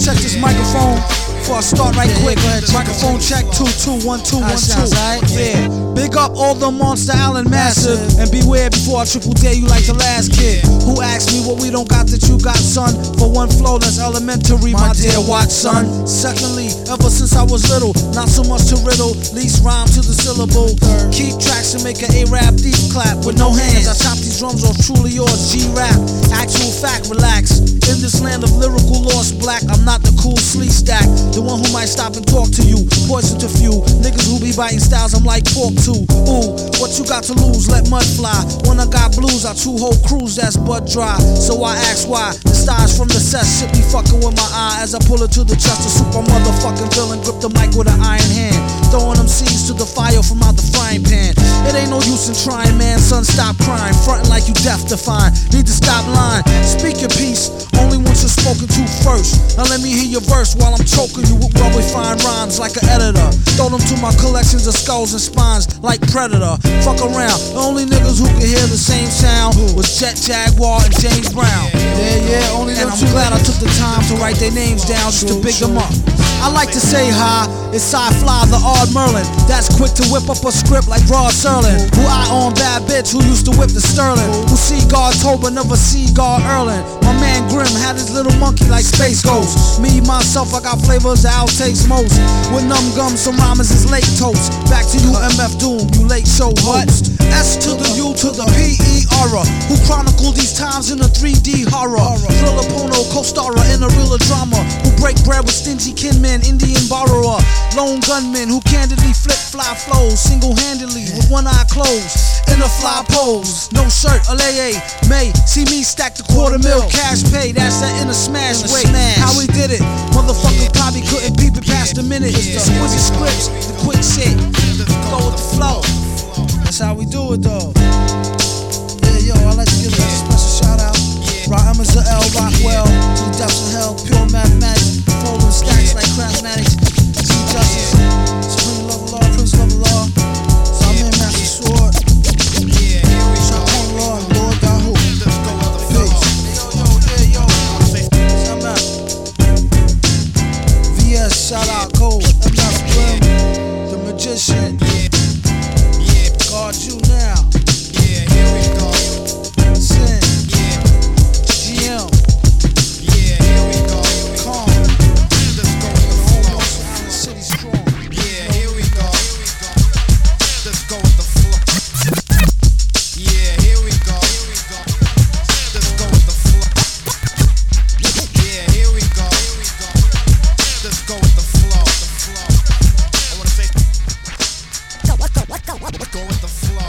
Let's check this microphone before I start right quick. Microphone check 2 2 1 2 1 2. Yeah. Big up all the Monster Allen Massive, and beware before I triple dare you like the last kid who asked me what we don't got that you got, son. For one flow that's elementary, my dear Watson. Secondly, ever since I was little, not so much to riddle, least rhyme to the syllable. Keep tracks and make an A-rap deep clap with no hands. I chop these drums off truly yours, G-rap. Actual fact, relax. In this land of lyrical lost black, I'm not the cool sleep stack, the one who might stop and talk to you. Poison to few niggas who be biting styles I'm like pork too. Ooh, what you got to lose? Let mud fly. When I got blues, I two whole crews that's butt dry. So I ask why the stars from the set shit be fucking with my eye as I pull it to the chest. A super motherfucking villain grip the mic with an iron hand, throwing them seeds to the fire from out the frying pan. It ain't no use in trying, man. Son, stop crying, frontin' like you deaf to find. Need to stop lying. Speak your piece only once you're spoken to first. Now let me hear your verse while I'm choking you with well refined rhymes like an editor. Throw them to my collections of skulls and spines like Predator. Fuck around. The only niggas who could hear the same sound was Jet Jaguar and James Brown. Yeah, only them. And I'm glad I took the time to write their names down just to big them up. I like to say hi, it's Sci-Fly, the Odd Merlin, that's quick to whip up a script like Rod Serling. Who I on bad bitch who used to whip the Sterling. Who see God Tober, never see God Erling. My man Grimm had his little monkey like Space Ghost. Me, myself, I got flavors that outtakes most. With numb gums, some rhymers is late toast. Back to you, MF Doom, you late show host. S to the U to the P-E-R-A, who chronicle these times in a 3D horror. Thriller Pono, co-starrer in a realer drama. Who break bread with stingy kinmen, Indian borrower. Lone gunman who candidly flip fly flows single-handedly with one eye closed in a fly pose. No shirt, Aleye, May see me stack the $250,000 cash pay. That's that in a smash way. How we did it, motherfuckers probably couldn't peep it past a minute. It's the exquisite scripts, the quick shit, go with the flow. That's how we do it though. Yeah, yo, I like to give a special shout out. Raheem L. Rockwell, to the depths of hell, pure mathematics, folding stacks like Craftmatics. Chief Justice, Supreme Love of Law, Prince Love of Law, Salman Master Sword, Champagne Law, and Lord Dahu. Peace. Yo. Shout out. VS, shout out, Cole, MF Grim, The Magician. Guard you now. Yeah, here we go. Sin. GM. Yeah, here we go. Calm. Let's go with the flow. Allen City strong. Yeah, here we go. Let's go with the flow. Yeah, here we go. Let's go with the flow. Yeah, here we go. Let's go with the flow. I wanna say, let's go with the flow.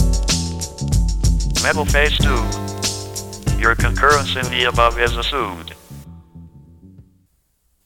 Metal Phase 2. Your concurrence in the above is assumed.